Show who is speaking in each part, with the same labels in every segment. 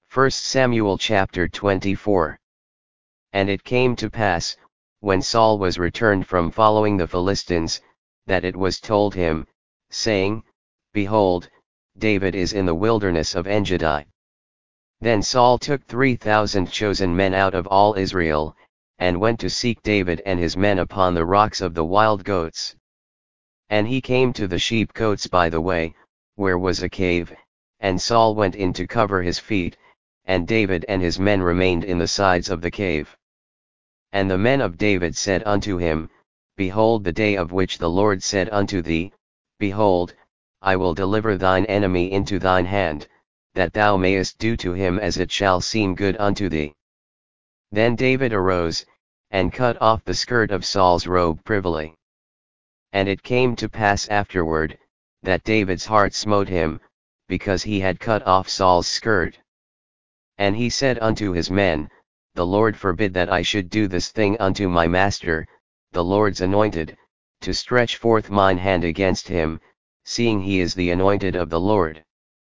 Speaker 1: 1 Samuel chapter 24. And it came to pass, when Saul was returned from following the Philistines, that it was told him, saying, Behold, David is in the wilderness of Engedi. Then Saul took 3,000 chosen men out of all Israel, and went to seek David and his men upon the rocks of the wild goats. And he came to the sheepcotes by the way, where was a cave, and Saul went in to cover his feet, and David and his men remained in the sides of the cave. And the men of David said unto him, Behold, the day of which the Lord said unto thee, Behold, I will deliver thine enemy into thine hand, that thou mayest do to him as it shall seem good unto thee. Then David arose, and cut off the skirt of Saul's robe privily. And it came to pass afterward, that David's heart smote him, because he had cut off Saul's skirt. And he said unto his men, The Lord forbid that I should do this thing unto my master, the Lord's anointed, to stretch forth mine hand against him, seeing he is the anointed of the Lord.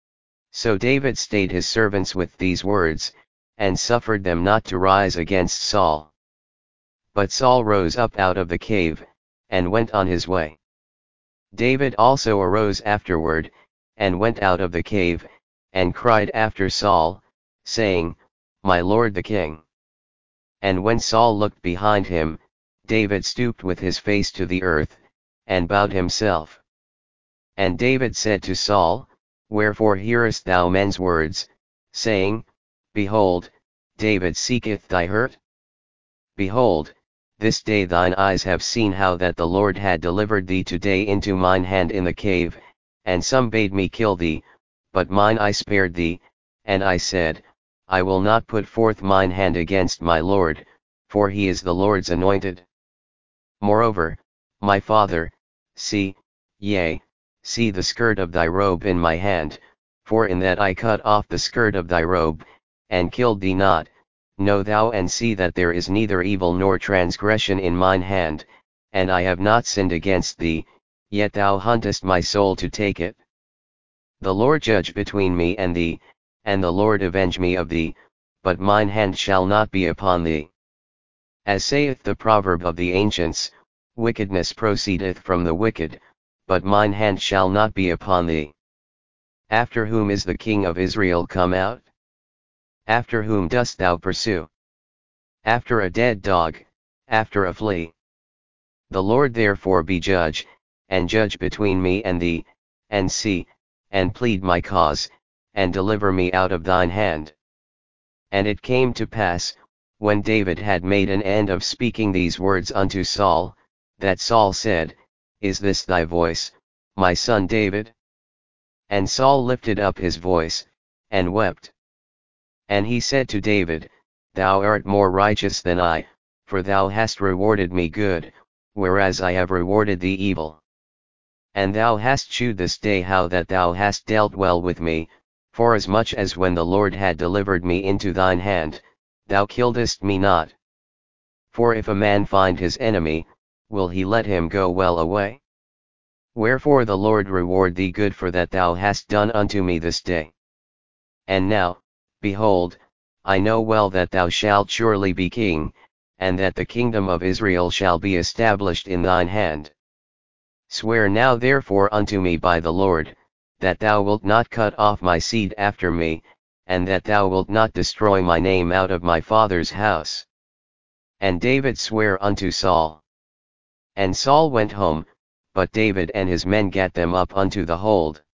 Speaker 1: So David stayed his servants with these words, and suffered them not to rise against Saul. But Saul rose up out of the cave, and went on his way. David also arose afterward, and went out of the cave, and cried after Saul, saying, My lord the king. And when Saul looked behind him, David stooped with his face to the earth, and bowed himself. And David said to Saul, Wherefore hearest thou men's words, saying, Behold, David seeketh thy hurt? Behold, this day thine eyes have seen how that the Lord had delivered thee today into mine hand in the cave, and some bade me kill thee, but mine eye spared thee, and I said, I will not put forth mine hand against my Lord, for he is the Lord's anointed. Moreover, my father, see, yea, see the skirt of thy robe in my hand, for in that I cut off the skirt of thy robe, and killed thee not, know thou and see that there is neither evil nor transgression in mine hand, and I have not sinned against thee, yet thou huntest my soul to take it. The Lord judge between me and thee, and the Lord avenge me of thee, but mine hand shall not be upon thee. As saith the proverb of the ancients, wickedness proceedeth from the wicked, but mine hand shall not be upon thee. After whom is the king of Israel come out? After whom dost thou pursue? After a dead dog, after a flea. The Lord therefore be judge, and judge between me and thee, and see, and plead my cause, and deliver me out of thine hand. And it came to pass, when David had made an end of speaking these words unto Saul, that Saul said, Is this thy voice, my son David? And Saul lifted up his voice, and wept. And he said to David, Thou art more righteous than I, for thou hast rewarded me good, whereas I have rewarded thee evil. And thou hast shewed this day how that thou hast dealt well with me, forasmuch as when the Lord had delivered me into thine hand, thou killedst me not. For if a man find his enemy, will he let him go well away? Wherefore the Lord reward thee good for that thou hast done unto me this day. And now, behold, I know well that thou shalt surely be king, and that the kingdom of Israel shall be established in thine hand. Swear now therefore unto me by the Lord, that thou wilt not cut off my seed after me, and that thou wilt not destroy my name out of my father's house. And David sware unto Saul. And Saul went home, but David and his men gat them up unto the hold.